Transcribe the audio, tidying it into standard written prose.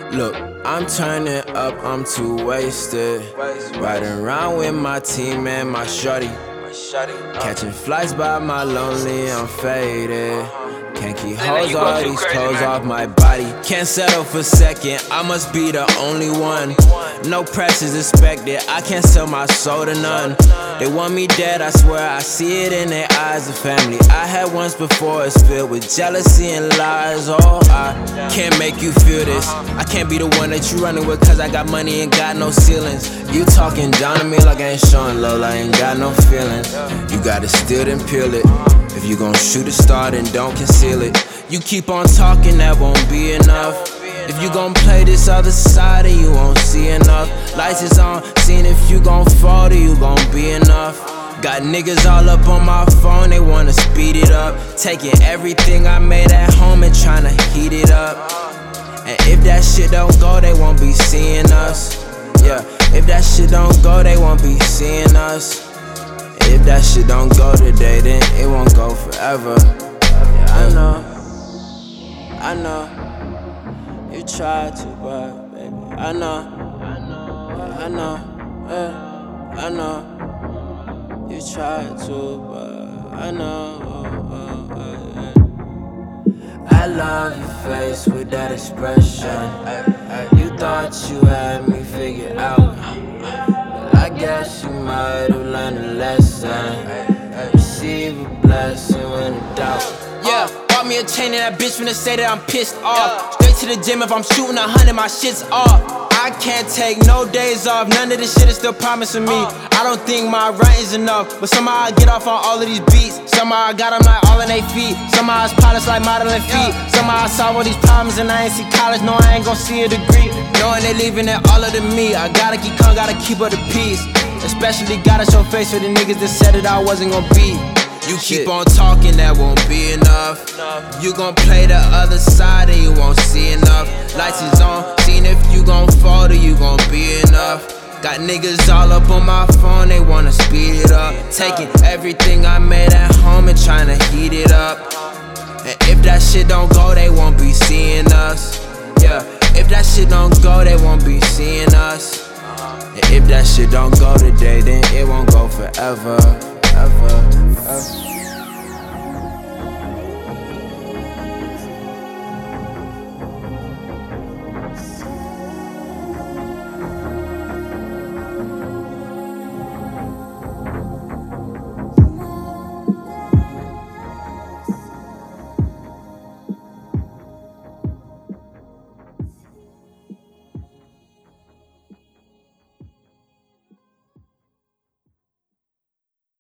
Look, I'm turning up, I'm too wasted. Riding around with my team and my shorty. Catching flights by my lonely, I'm faded. Can't keep hoes all these clothes off my body. Can't settle for second, I must be the only one. No pressures expected, I can't sell my soul to none. They want me dead, I swear I see it in their eyes. The family I had once before is filled with jealousy and lies. Oh, I can't make you feel this. I can't be the one that you running with, cause I got money and got no ceilings. You talking down to me like I ain't showing love, I ain't got no feelings. You gotta steal then peel it. If you gon' shoot a star, then don't conceal it. You keep on talking, that won't be enough. If you gon' play this other side, then you won't see enough. Lights is on, seeing if you gon' fall, then you gon' be enough. Got niggas all up on my phone, they wanna speed it up. Taking everything I made at home and tryna heat it up. And if that shit don't go, they won't be seeing us. Yeah, if that shit don't go, they won't be seeing us. If that shit don't go today, then it won't go forever. Yeah, I know, you tried to, but baby, I know, you tried to, but I know. I love your face with that expression. You thought you had me figured out. I guess you might have learned a lesson. Receive a blessing when in doubt. Yeah, bought me a chain and that bitch finna say that I'm pissed off. Straight to the gym, if I'm shooting 100, my shit's off. I can't take no days off, none of this shit is still promising me. I don't think my writing's enough, but somehow I get off on all of these beats. Somehow I got them like all in they feet. Somehow it's pilots like modeling feet. Somehow I solve all these problems and I ain't see college, no I ain't gon' see a degree. Knowing they leaving it all up to me, I gotta keep calm, gotta keep up the peace. Especially gotta show face for the niggas that said that I wasn't gon' be. You keep on talking, that won't be enough. You gon' play the other side and you won't see enough. Lights is on, seeing if you gon' fall or you gon' be enough. Got niggas all up on my phone, they wanna speed it up. Taking everything I made at home and tryna heat it up. And if that shit don't go, they won't be seeing us. Yeah, if that shit don't go, they won't be seeing us. And if that shit don't go today, then it won't go forever. Ever.